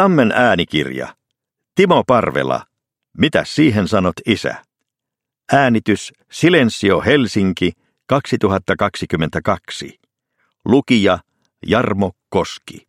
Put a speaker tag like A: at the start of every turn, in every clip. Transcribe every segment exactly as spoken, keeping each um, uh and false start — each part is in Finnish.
A: Tammen äänikirja. Timo Parvela. Mitä siihen sanot, isä? Äänitys Silensio Helsinki kaksituhattakaksikymmentäkaksi. Lukija Jarmo Koski.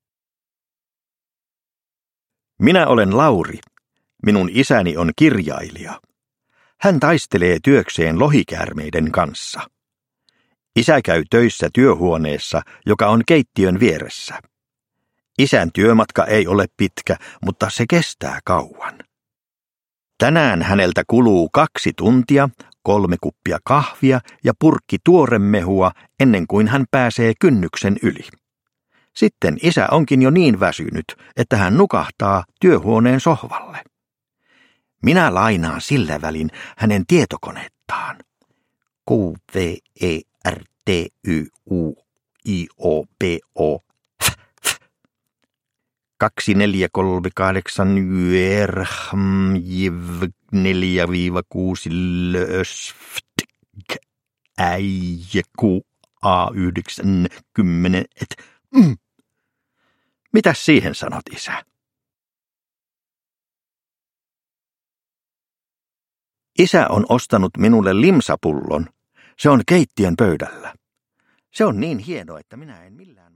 A: Minä olen Lauri. Minun isäni on kirjailija. Hän taistelee työkseen lohikäärmeiden kanssa. Isä käy töissä työhuoneessa, joka on keittiön vieressä. Isän työmatka ei ole pitkä, mutta se kestää kauan. Tänään häneltä kuluu kaksi tuntia, kolme kuppia kahvia ja purkki tuoremehua ennen kuin hän pääsee kynnyksen yli. Sitten isä onkin jo niin väsynyt, että hän nukahtaa työhuoneen sohvalle. Minä lainaan sillä välin hänen tietokonettaan. Q V E R T Y U I O P O kaksi neljä kolme kahdeksan yr jiv neljä kuusi lösft äijä ku a yhdeksän kymmenen et mm. Mitäs siihen sanot, isä? Isä on ostanut minulle limsapullon. Se on keittiön pöydällä. Se on niin hieno, että minä en millään